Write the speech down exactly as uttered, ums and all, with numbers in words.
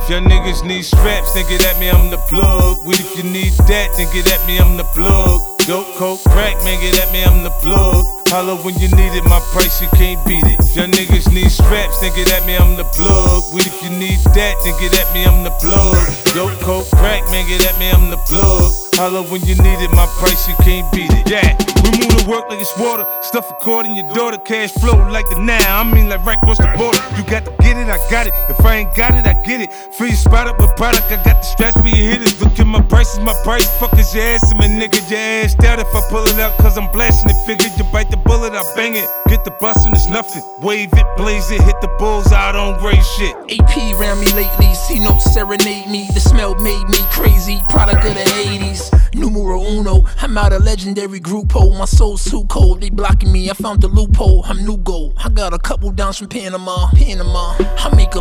If y'all niggas need straps, then get at me, I'm the plug. Weed if you need that, then get at me, I'm the plug. Dope, coke, crack, man, get at me, I'm the plug. Holla when you need it, my price, you can't beat it. If y'all niggas need straps, then get at me, I'm the plug. Weed if you need that, then get at me, I'm the plug. Dope, coke, crack, man, get at me, I'm the plug. Holla when you need it, my price, you can't beat it. Yeah, we move to work like it's water. Stuff a cord in your daughter, cash flow like the now. I mean like right across the border. You got to get it, I got it. If I ain't got it, I get it. Fill your spot up with product, I got the straps for your hitters. Look at my price, is my price. Fuck is your ass, and my nigga, your ass out if I pull it out, cause I'm blasting it. Figure you bite the bullet, I bang it. Get the bus and it's nothing. Wave it, blaze it, hit the bulls out on gray shit. A P around me lately, C notes serenade me. The smell made me crazy, product of the eighties. Numero uno, I'm out a legendary grupo. My soul's too cold, they blocking me. I found the loophole, I'm new gold. I got a couple downs from Panama, Panama. I make a